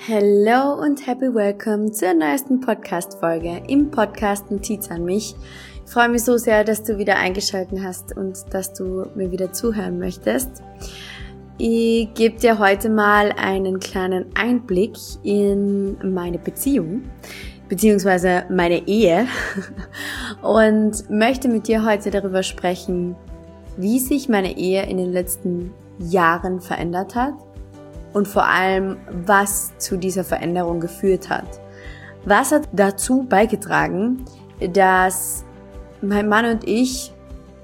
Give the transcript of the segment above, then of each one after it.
Hello und happy welcome zur neuesten Podcast-Folge im Podcast Notiz an mich. Ich freue mich so sehr, dass du wieder eingeschaltet hast und dass du mir wieder zuhören möchtest. Ich gebe dir heute mal einen kleinen Einblick in meine Beziehung, beziehungsweise meine Ehe und möchte mit dir heute darüber sprechen, wie sich meine Ehe in den letzten Jahren verändert hat. Und vor allem, was zu dieser Veränderung geführt hat. Was hat dazu beigetragen, dass mein Mann und ich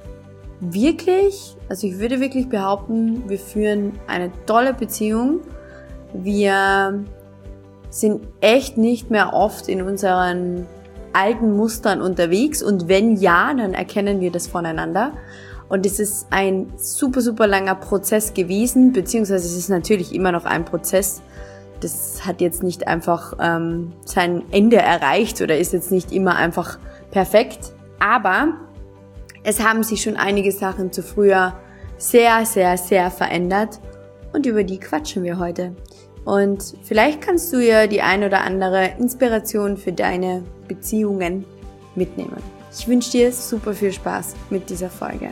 ich würde wirklich behaupten, wir führen eine tolle Beziehung. Wir sind echt nicht mehr oft in unseren alten Mustern unterwegs und wenn ja, dann erkennen wir das voneinander. Und es ist ein super, super langer Prozess gewesen, beziehungsweise es ist natürlich immer noch ein Prozess. Das hat jetzt nicht einfach sein Ende erreicht oder ist jetzt nicht immer einfach perfekt. Aber es haben sich schon einige Sachen zu früher sehr, sehr, sehr verändert. Und über die quatschen wir heute. Und vielleicht kannst du ja die ein oder andere Inspiration für deine Beziehungen mitnehmen. Ich wünsche dir super viel Spaß mit dieser Folge.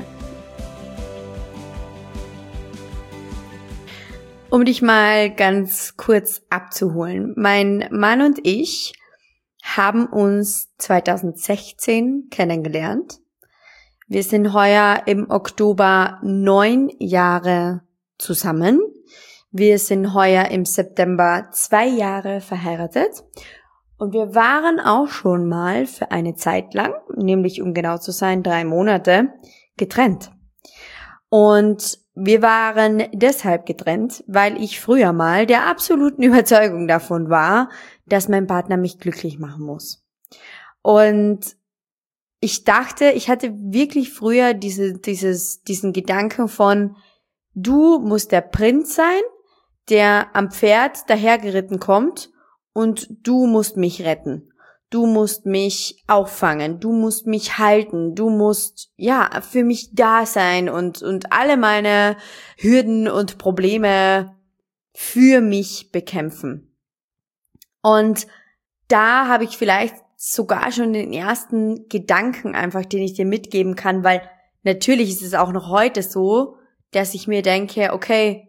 Um dich mal ganz kurz abzuholen. Mein Mann und ich haben uns 2016 kennengelernt. Wir sind heuer im Oktober 9 Jahre zusammen. Wir sind heuer im September 2 Jahre verheiratet. Und wir waren auch schon mal für eine Zeit lang, nämlich um genau zu sein 3 Monate, getrennt. Und wir waren deshalb getrennt, weil ich früher mal der absoluten Überzeugung davon war, dass mein Partner mich glücklich machen muss. Und ich dachte, ich hatte wirklich früher diesen Gedanken von, du musst der Prinz sein, der am Pferd dahergeritten kommt und du musst mich retten. Du musst mich auffangen, du musst mich halten, du musst, für mich da sein und alle meine Hürden und Probleme für mich bekämpfen. Und da habe ich vielleicht sogar schon den ersten Gedanken einfach, den ich dir mitgeben kann, weil natürlich ist es auch noch heute so, dass ich mir denke, okay,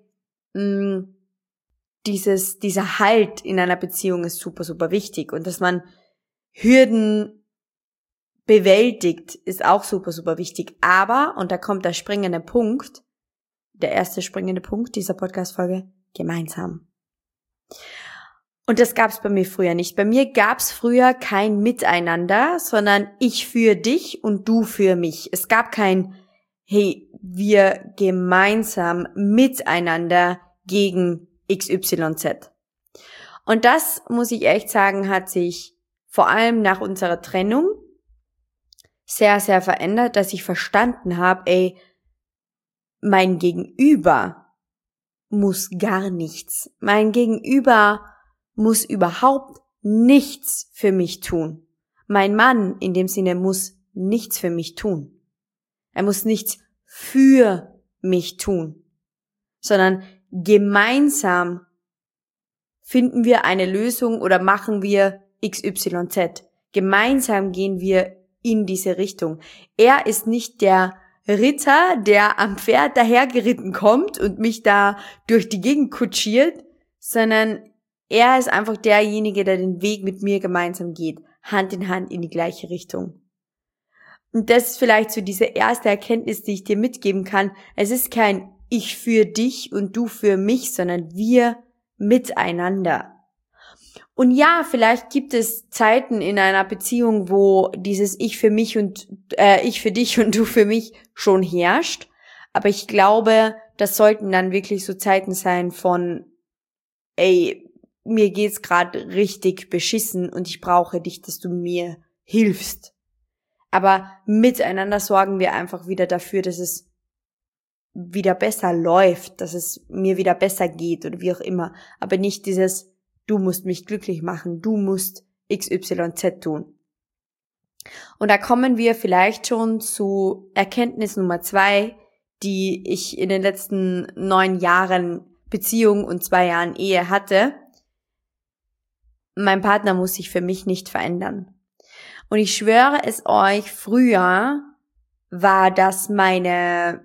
dieser Halt in einer Beziehung ist super, super wichtig und dass man Hürden bewältigt, ist auch super, super wichtig. Aber, und da kommt der springende Punkt, der erste springende Punkt dieser Podcast-Folge, gemeinsam. Und das gab's bei mir früher nicht. Bei mir gab's früher kein Miteinander, sondern ich für dich und du für mich. Es gab kein, hey, wir gemeinsam miteinander gegen XYZ. Und das, muss ich echt sagen, hat sich vor allem nach unserer Trennung sehr, sehr verändert, dass ich verstanden habe, mein Gegenüber muss gar nichts. Mein Gegenüber muss überhaupt nichts für mich tun. Mein Mann in dem Sinne muss nichts für mich tun. Er muss nichts für mich tun, sondern gemeinsam finden wir eine Lösung oder machen wir XYZ. Gemeinsam gehen wir in diese Richtung. Er ist nicht der Ritter, der am Pferd dahergeritten kommt und mich da durch die Gegend kutschiert, sondern er ist einfach derjenige, der den Weg mit mir gemeinsam geht, Hand in Hand in die gleiche Richtung. Und das ist vielleicht so diese erste Erkenntnis, die ich dir mitgeben kann. Es ist kein Ich für dich und du für mich, sondern wir miteinander. Und ja, vielleicht gibt es Zeiten in einer Beziehung, wo dieses Ich für mich und ich für dich und du für mich schon herrscht. Aber ich glaube, das sollten dann wirklich so Zeiten sein von, mir geht's gerade richtig beschissen und ich brauche dich, dass du mir hilfst. Aber miteinander sorgen wir einfach wieder dafür, dass es wieder besser läuft, dass es mir wieder besser geht oder wie auch immer. Aber nicht dieses, du musst mich glücklich machen, du musst XYZ tun. Und da kommen wir vielleicht schon zu Erkenntnis Nummer 2, die ich in den letzten 9 Jahren Beziehung und 2 Jahren Ehe hatte. mein Partner muss sich für mich nicht verändern. Und ich schwöre es euch, früher war das mein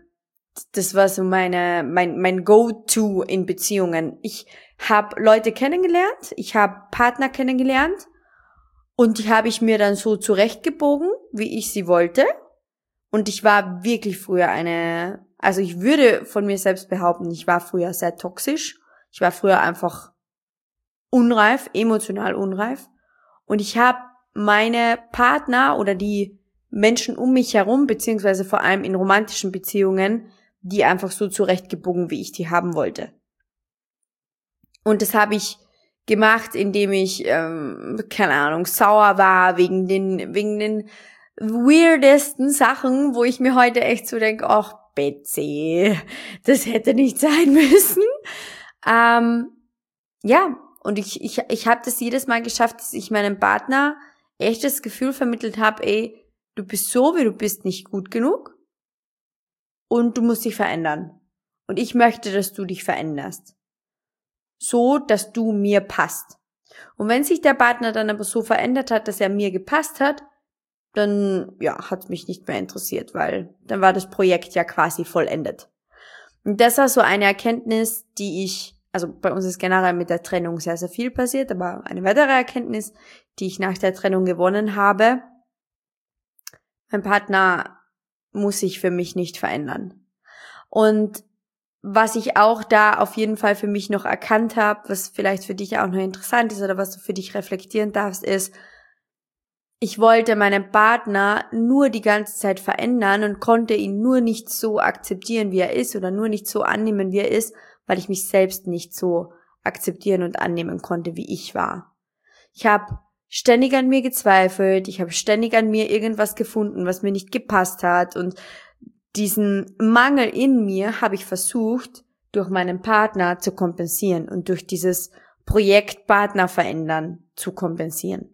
Go-To in Beziehungen. Ich habe Leute kennengelernt, ich habe Partner kennengelernt und die habe ich mir dann so zurechtgebogen, wie ich sie wollte. Und ich war wirklich früher also ich würde von mir selbst behaupten, ich war früher sehr toxisch. Ich war früher einfach unreif, emotional unreif. Und ich habe meine Partner oder die Menschen um mich herum, beziehungsweise vor allem in romantischen Beziehungen, die einfach so zurechtgebogen, wie ich die haben wollte. Und das habe ich gemacht, indem ich, keine Ahnung, sauer war wegen den weirdesten Sachen, wo ich mir heute echt so denke, ach Betsy, das hätte nicht sein müssen. Ja, und ich habe das jedes Mal geschafft, dass ich meinem Partner echt das Gefühl vermittelt habe, ey, du bist so, wie du bist, nicht gut genug und du musst dich verändern. Und ich möchte, dass du dich veränderst. So, dass du mir passt. Und wenn sich der Partner dann aber so verändert hat, dass er mir gepasst hat, dann, ja, hat mich nicht mehr interessiert, weil dann war das Projekt ja quasi vollendet. Und das war so eine Erkenntnis, also bei uns ist generell mit der Trennung sehr, sehr viel passiert, aber eine weitere Erkenntnis, die ich nach der Trennung gewonnen habe: Mein Partner muss sich für mich nicht verändern. Und was ich auch da auf jeden Fall für mich noch erkannt habe, was vielleicht für dich auch noch interessant ist oder was du für dich reflektieren darfst, ist, ich wollte meinen Partner nur die ganze Zeit verändern und konnte ihn nur nicht so akzeptieren, wie er ist, oder nur nicht so annehmen, wie er ist, weil ich mich selbst nicht so akzeptieren und annehmen konnte, wie ich war. Ich habe ständig an mir gezweifelt, ich habe ständig an mir irgendwas gefunden, was mir nicht gepasst hat, und diesen Mangel in mir habe ich versucht, durch meinen Partner zu kompensieren und durch dieses Projekt Partner verändern zu kompensieren.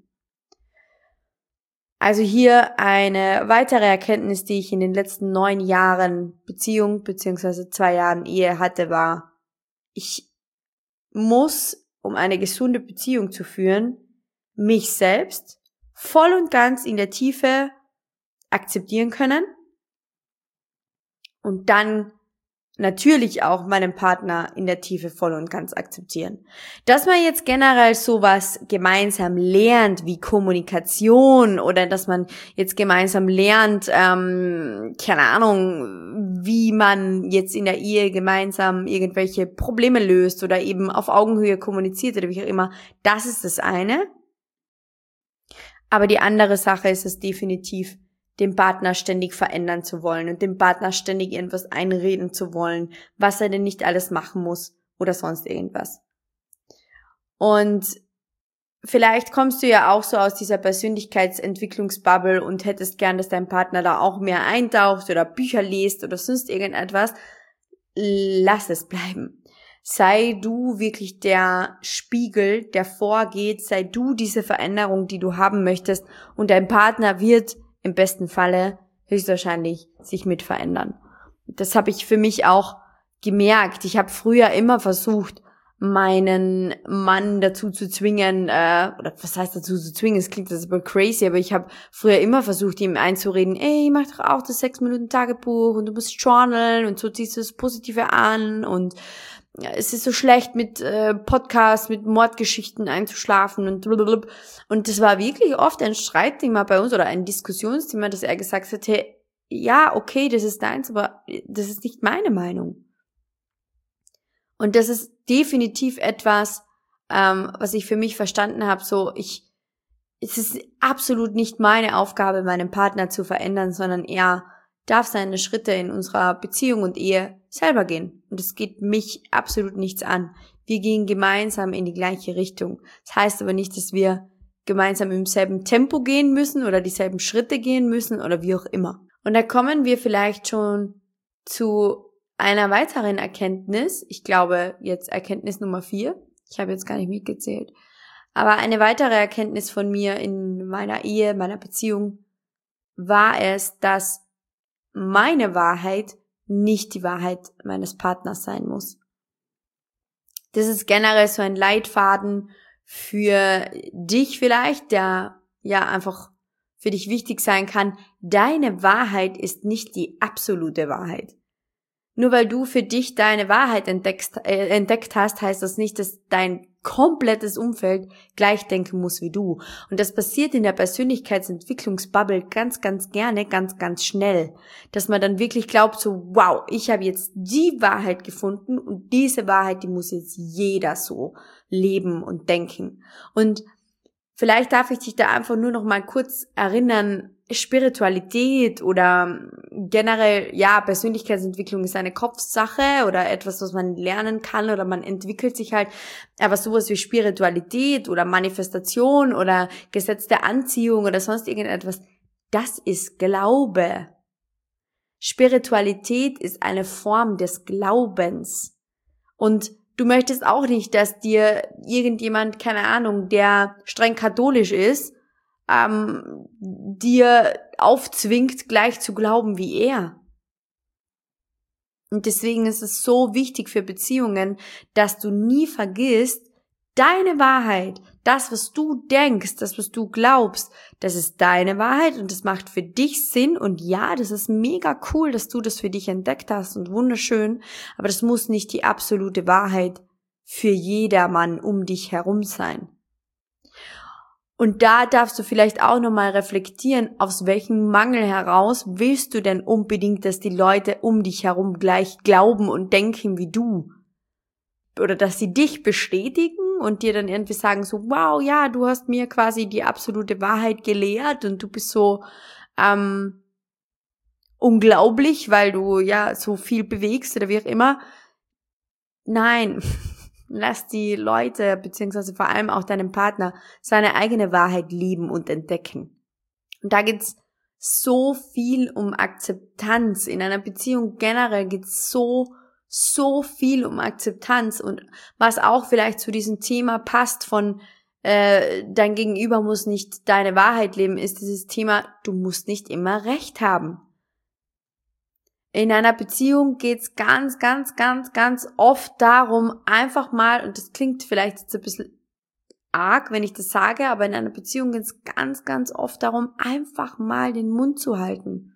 Also hier eine weitere Erkenntnis, die ich in den letzten 9 Jahren Beziehung bzw. 2 Jahren Ehe hatte, war: Ich muss, um eine gesunde Beziehung zu führen, mich selbst voll und ganz in der Tiefe akzeptieren können und dann natürlich auch meinen Partner in der Tiefe voll und ganz akzeptieren. Dass man jetzt generell sowas gemeinsam lernt wie Kommunikation, oder dass man jetzt gemeinsam lernt, keine Ahnung, wie man jetzt in der Ehe gemeinsam irgendwelche Probleme löst oder eben auf Augenhöhe kommuniziert oder wie auch immer, das ist das eine. Aber die andere Sache ist es definitiv, den Partner ständig verändern zu wollen und dem Partner ständig irgendwas einreden zu wollen, was er denn nicht alles machen muss oder sonst irgendwas. Und vielleicht kommst du ja auch so aus dieser Persönlichkeitsentwicklungsbubble und hättest gern, dass dein Partner da auch mehr eintaucht oder Bücher liest oder sonst irgendetwas. Lass es bleiben. Sei du wirklich der Spiegel, der vorgeht, sei du diese Veränderung, die du haben möchtest, und dein Partner wird im besten Falle höchstwahrscheinlich sich mit verändern. Das habe ich für mich auch gemerkt. Ich habe früher immer versucht, meinen Mann dazu zu zwingen, oder was heißt dazu zu zwingen, es klingt das aber crazy, aber ich habe früher immer versucht, ihm einzureden, ey, mach doch auch das 6-Minuten-Tagebuch und du musst journalen und so ziehst du das Positive an und es ist so schlecht mit Podcasts, mit Mordgeschichten einzuschlafen und blablabla. Und das war wirklich oft ein Streitthema bei uns oder ein Diskussionsthema, dass er gesagt hat, hey, ja, okay, das ist deins, aber das ist nicht meine Meinung. Und das ist definitiv etwas, was ich für mich verstanden habe, es ist absolut nicht meine Aufgabe, meinen Partner zu verändern, sondern er darf seine Schritte in unserer Beziehung und Ehe selber gehen. Und es geht mich absolut nichts an. Wir gehen gemeinsam in die gleiche Richtung. Das heißt aber nicht, dass wir gemeinsam im selben Tempo gehen müssen oder dieselben Schritte gehen müssen oder wie auch immer. Und da kommen wir vielleicht schon zu einer weiteren Erkenntnis. Ich glaube jetzt Erkenntnis Nummer 4. Ich habe jetzt gar nicht mitgezählt. Aber eine weitere Erkenntnis von mir in meiner Ehe, meiner Beziehung, war es, dass meine Wahrheit nicht die Wahrheit meines Partners sein muss. Das ist generell so ein Leitfaden für dich vielleicht, der ja einfach für dich wichtig sein kann, deine Wahrheit ist nicht die absolute Wahrheit. Nur weil du für dich deine Wahrheit entdeckt hast, heißt das nicht, dass dein komplettes Umfeld gleich denken muss wie du. Und das passiert in der Persönlichkeitsentwicklungsbubble ganz, ganz gerne, ganz, ganz schnell. Dass man dann wirklich glaubt so, wow, ich habe jetzt die Wahrheit gefunden und diese Wahrheit, die muss jetzt jeder so leben und denken. Und vielleicht darf ich dich da einfach nur noch mal kurz erinnern, Spiritualität oder generell, ja, Persönlichkeitsentwicklung ist eine Kopfsache oder etwas, was man lernen kann oder man entwickelt sich halt, aber sowas wie Spiritualität oder Manifestation oder Gesetz der Anziehung oder sonst irgendetwas, das ist Glaube. Spiritualität ist eine Form des Glaubens. Und du möchtest auch nicht, dass dir irgendjemand, keine Ahnung, der streng katholisch ist, dir aufzwingt, gleich zu glauben wie er. Und deswegen ist es so wichtig für Beziehungen, dass du nie vergisst, deine Wahrheit, das, was du denkst, das, was du glaubst, das ist deine Wahrheit und das macht für dich Sinn und ja, das ist mega cool, dass du das für dich entdeckt hast und wunderschön, aber das muss nicht die absolute Wahrheit für jedermann um dich herum sein. Und da darfst du vielleicht auch nochmal reflektieren, aus welchem Mangel heraus willst du denn unbedingt, dass die Leute um dich herum gleich glauben und denken wie du? Oder dass sie dich bestätigen und dir dann irgendwie sagen so, wow, ja, du hast mir quasi die absolute Wahrheit gelehrt und du bist so unglaublich, weil du ja so viel bewegst oder wie auch immer. Nein. Lass die Leute, beziehungsweise vor allem auch deinen Partner, seine eigene Wahrheit lieben und entdecken. Und da geht's so viel um Akzeptanz. In einer Beziehung generell geht's so viel um Akzeptanz. Und was auch vielleicht zu diesem Thema passt von dein Gegenüber muss nicht deine Wahrheit leben, ist dieses Thema, du musst nicht immer Recht haben. In einer Beziehung geht's ganz, ganz, ganz, ganz oft darum, einfach mal, und das klingt vielleicht jetzt ein bisschen arg, wenn ich das sage, aber in einer Beziehung geht's ganz, ganz oft darum, einfach mal den Mund zu halten.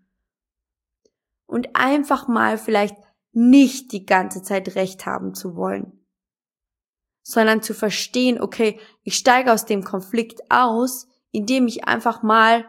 Und einfach mal vielleicht nicht die ganze Zeit Recht haben zu wollen. Sondern zu verstehen, okay, ich steige aus dem Konflikt aus, indem ich einfach mal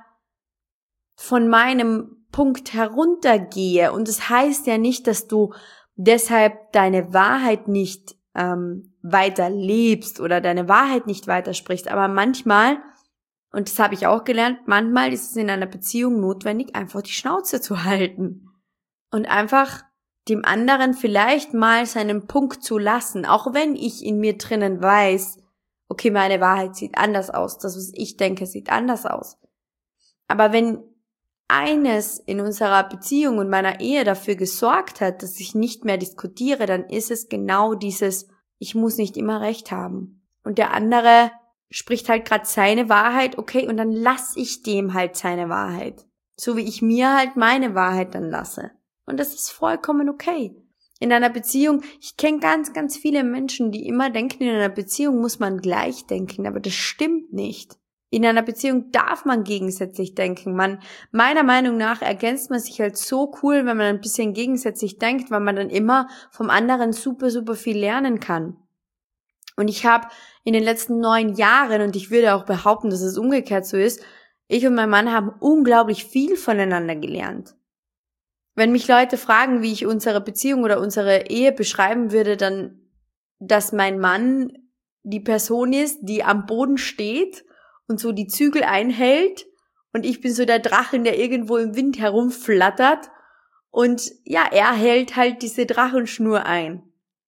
von meinem Punkt heruntergehe. Und das heißt ja nicht, dass du deshalb deine Wahrheit nicht weiter lebst oder deine Wahrheit nicht weitersprichst. Aber manchmal, und das habe ich auch gelernt, manchmal ist es in einer Beziehung notwendig, einfach die Schnauze zu halten. Und einfach dem anderen vielleicht mal seinen Punkt zu lassen. Auch wenn ich in mir drinnen weiß, okay, meine Wahrheit sieht anders aus. Das, was ich denke, sieht anders aus. Aber wenn eines in unserer Beziehung und meiner Ehe dafür gesorgt hat, dass ich nicht mehr diskutiere, dann ist es genau dieses, ich muss nicht immer Recht haben. Und der andere spricht halt gerade seine Wahrheit, okay, und dann lasse ich dem halt seine Wahrheit. So wie ich mir halt meine Wahrheit dann lasse. Und das ist vollkommen okay. In einer Beziehung, ich kenne ganz, ganz viele Menschen, die immer denken, in einer Beziehung muss man gleich denken, aber das stimmt nicht. In einer Beziehung darf man gegensätzlich denken. Meiner Meinung nach ergänzt man sich halt so cool, wenn man ein bisschen gegensätzlich denkt, weil man dann immer vom anderen super, super viel lernen kann. Und ich habe in den letzten 9 Jahren, und ich würde auch behaupten, dass es umgekehrt so ist, ich und mein Mann haben unglaublich viel voneinander gelernt. Wenn mich Leute fragen, wie ich unsere Beziehung oder unsere Ehe beschreiben würde, dann, dass mein Mann die Person ist, die am Boden steht und so die Zügel einhält und ich bin so der Drachen, der irgendwo im Wind herumflattert und ja, er hält halt diese Drachenschnur ein.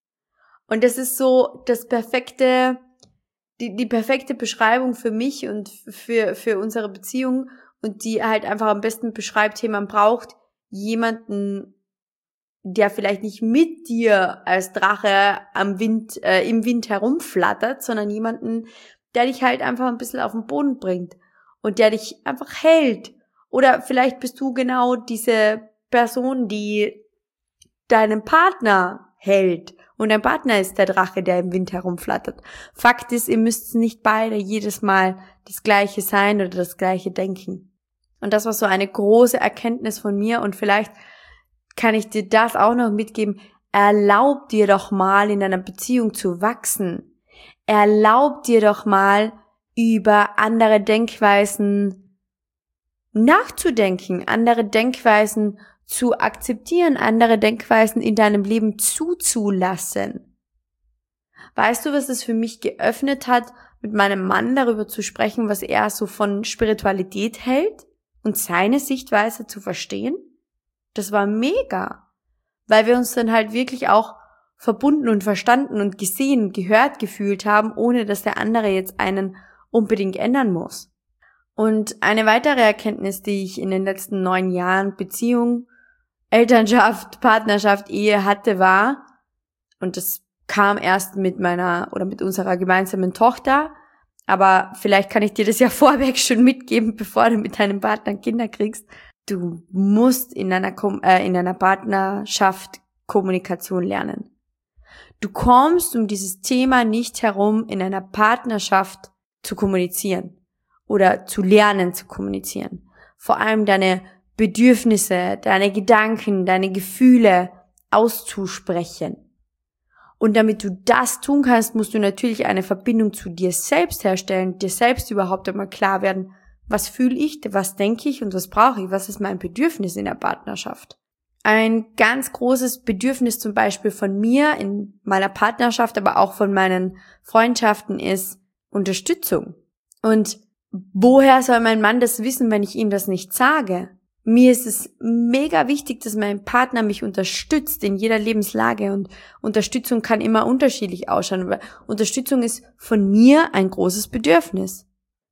Und das ist so das perfekte, die perfekte Beschreibung für mich und für unsere Beziehung und die halt einfach am besten beschreibt, hey, man braucht jemanden, der vielleicht nicht mit dir als Drache im Wind herumflattert, sondern jemanden, der dich halt einfach ein bisschen auf den Boden bringt und der dich einfach hält. Oder vielleicht bist du genau diese Person, die deinen Partner hält Und dein Partner ist der Drache, der im Wind herumflattert. Fakt ist, ihr müsst nicht beide jedes Mal das Gleiche sein oder das Gleiche denken. Und das war so eine große Erkenntnis von mir und vielleicht kann ich dir das auch noch mitgeben. Erlaub dir doch mal, in einer Beziehung zu wachsen. Erlaub dir doch mal, über andere Denkweisen nachzudenken, andere Denkweisen zu akzeptieren, andere Denkweisen in deinem Leben zuzulassen. Weißt du, was es für mich geöffnet hat, mit meinem Mann darüber zu sprechen, was er so von Spiritualität hält und seine Sichtweise zu verstehen? Das war mega, weil wir uns dann halt wirklich auch verbunden und verstanden und gesehen, gehört gefühlt haben, ohne dass der andere jetzt einen unbedingt ändern muss. Und eine weitere Erkenntnis, die ich in den letzten 9 Jahren Beziehung, Elternschaft, Partnerschaft, Ehe hatte, war, und das kam erst mit unserer gemeinsamen Tochter, aber vielleicht kann ich dir das ja vorweg schon mitgeben, bevor du mit deinem Partner Kinder kriegst. Du musst in einer Partnerschaft Kommunikation lernen. Du kommst um dieses Thema nicht herum, in einer Partnerschaft zu kommunizieren oder zu lernen zu kommunizieren. Vor allem deine Bedürfnisse, deine Gedanken, deine Gefühle auszusprechen. Und damit du das tun kannst, musst du natürlich eine Verbindung zu dir selbst herstellen, dir selbst überhaupt einmal klar werden, was fühle ich, was denke ich und was brauche ich, was ist mein Bedürfnis in der Partnerschaft. Ein ganz großes Bedürfnis zum Beispiel von mir in meiner Partnerschaft, aber auch von meinen Freundschaften ist Unterstützung. Und woher soll mein Mann das wissen, wenn ich ihm das nicht sage? Mir ist es mega wichtig, dass mein Partner mich unterstützt in jeder Lebenslage und Unterstützung kann immer unterschiedlich ausschauen, aber Unterstützung ist von mir ein großes Bedürfnis.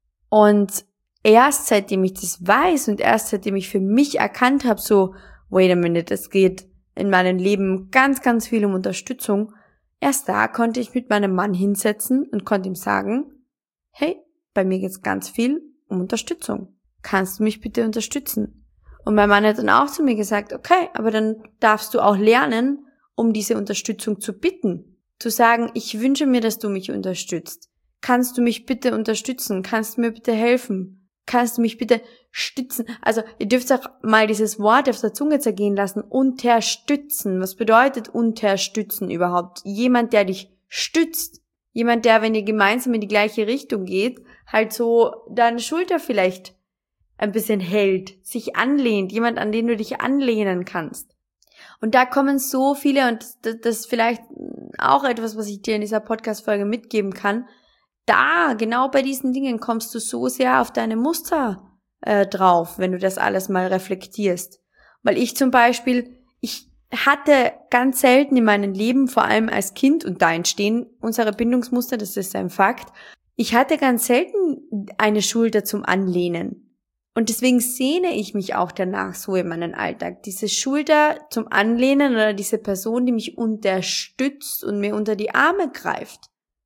Und erst seitdem ich das weiß und erst seitdem ich für mich erkannt habe, so, wait a minute, es geht in meinem Leben ganz, ganz viel um Unterstützung, erst da konnte ich mit meinem Mann hinsetzen und konnte ihm sagen, hey, bei mir geht's ganz viel um Unterstützung. Kannst du mich bitte unterstützen? Und mein Mann hat dann auch zu mir gesagt, okay, aber dann darfst du auch lernen, um diese Unterstützung zu bitten. Zu sagen, ich wünsche mir, dass du mich unterstützt. Kannst du mich bitte unterstützen? Kannst du mir bitte helfen? Kannst du mich bitte stützen? Also ihr dürft auch mal dieses Wort auf der Zunge zergehen lassen. Unterstützen. Was bedeutet unterstützen überhaupt? Jemand, der dich stützt. Jemand, der, wenn ihr gemeinsam in die gleiche Richtung geht, halt so deine Schulter vielleicht ein bisschen hält, sich anlehnt, jemand, an den du dich anlehnen kannst. Und da kommen so viele, und das ist vielleicht auch etwas, was ich dir in dieser Podcast-Folge mitgeben kann, da, genau bei diesen Dingen kommst du so sehr auf deine Muster drauf, wenn du das alles mal reflektierst. Weil ich zum Beispiel, ich hatte ganz selten in meinem Leben, vor allem als Kind, und da entstehen unsere Bindungsmuster, das ist ein Fakt, ich hatte ganz selten eine Schulter zum Anlehnen. Und deswegen sehne ich mich auch danach so in meinem Alltag. Diese Schulter zum Anlehnen oder diese Person, die mich unterstützt und mir unter die Arme greift.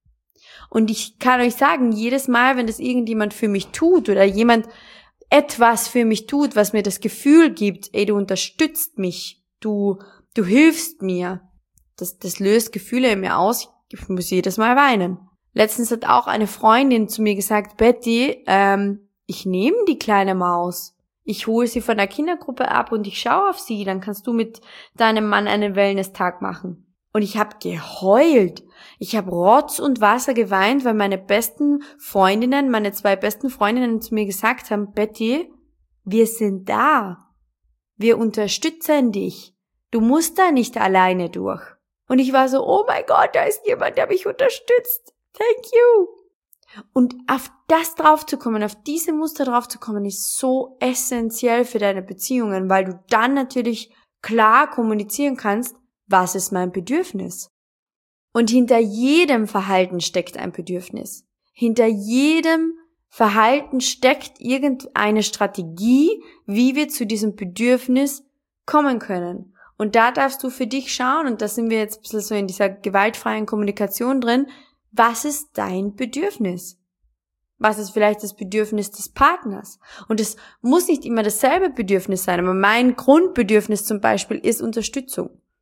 Und ich kann euch sagen, jedes Mal, wenn das irgendjemand für mich tut oder jemand etwas für mich tut, was mir das Gefühl gibt, ey, du unterstützt mich, du hilfst mir, das löst Gefühle in mir aus, ich muss jedes Mal weinen. Letztens hat auch eine Freundin zu mir gesagt, Betty, ich nehme die kleine Maus. Ich hole sie von der Kindergruppe ab und ich schaue auf sie. Dann kannst du mit deinem Mann einen Wellness-Tag machen. Und ich habe geheult. Ich habe Rotz und Wasser geweint, weil meine 2 besten Freundinnen zu mir gesagt haben, Betty, wir sind da. Wir unterstützen dich. Du musst da nicht alleine durch. Und ich war so, oh mein Gott, da ist jemand, der mich unterstützt. Thank you. Und auf das draufzukommen, auf diese Muster draufzukommen, ist so essentiell für deine Beziehungen, weil du dann natürlich klar kommunizieren kannst, was ist mein Bedürfnis? Und hinter jedem Verhalten steckt ein Bedürfnis. Hinter jedem Verhalten steckt irgendeine Strategie, wie wir zu diesem Bedürfnis kommen können. Und da darfst du für dich schauen, und da sind wir jetzt ein bisschen so in dieser gewaltfreien Kommunikation drin, was ist dein Bedürfnis? Was ist vielleicht das Bedürfnis des Partners? Und es muss nicht immer dasselbe Bedürfnis sein, aber mein Grundbedürfnis zum Beispiel ist Unterstützung.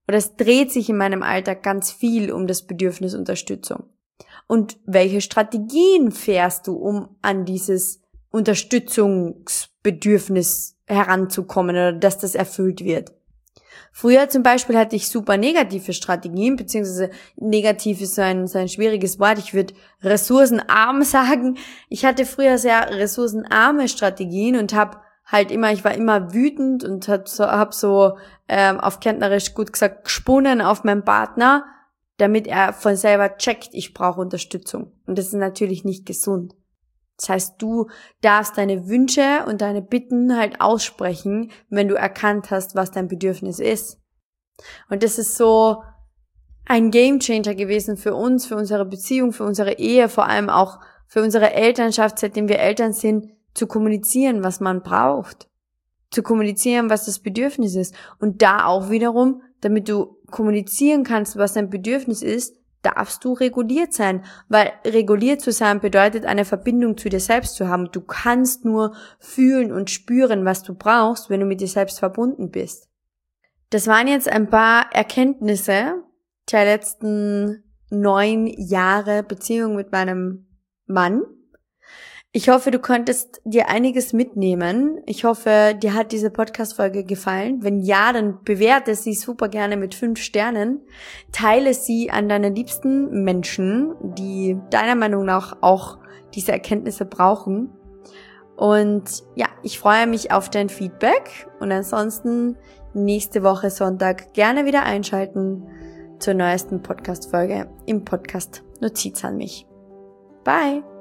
Oder es dreht sich in meinem Alltag ganz viel um das Bedürfnis Unterstützung. Und welche Strategien fährst du, um an dieses Unterstützungsbedürfnis heranzukommen oder dass das erfüllt wird? Früher zum Beispiel hatte ich super negative Strategien, beziehungsweise negativ ist so ein schwieriges Wort. Ich würde ressourcenarm sagen. Ich hatte früher sehr ressourcenarme Strategien und ich war immer wütend und hab so auf Kärntnerisch gut gesagt gesponnen auf meinen Partner, damit er von selber checkt, ich brauche Unterstützung. Und das ist natürlich nicht gesund. Das heißt, du darfst deine Wünsche und deine Bitten halt aussprechen, wenn du erkannt hast, was dein Bedürfnis ist. Und das ist so ein Gamechanger gewesen für uns, für unsere Beziehung, für unsere Ehe, vor allem auch für unsere Elternschaft, seitdem wir Eltern sind, zu kommunizieren, was man braucht. Zu kommunizieren, was das Bedürfnis ist. Und da auch wiederum, damit du kommunizieren kannst, was dein Bedürfnis ist, darfst du reguliert sein, weil reguliert zu sein bedeutet, eine Verbindung zu dir selbst zu haben. Du kannst nur fühlen und spüren, was du brauchst, wenn du mit dir selbst verbunden bist. Das waren jetzt ein paar Erkenntnisse der letzten 9 Jahre Beziehung mit meinem Mann. Ich hoffe, du konntest dir einiges mitnehmen. Ich hoffe, dir hat diese Podcast-Folge gefallen. Wenn ja, dann bewerte sie super gerne mit 5 Sternen. Teile sie an deine liebsten Menschen, die deiner Meinung nach auch diese Erkenntnisse brauchen. Und ja, ich freue mich auf dein Feedback. Und ansonsten nächste Woche Sonntag gerne wieder einschalten zur neuesten Podcast-Folge im Podcast Notiz an mich. Bye!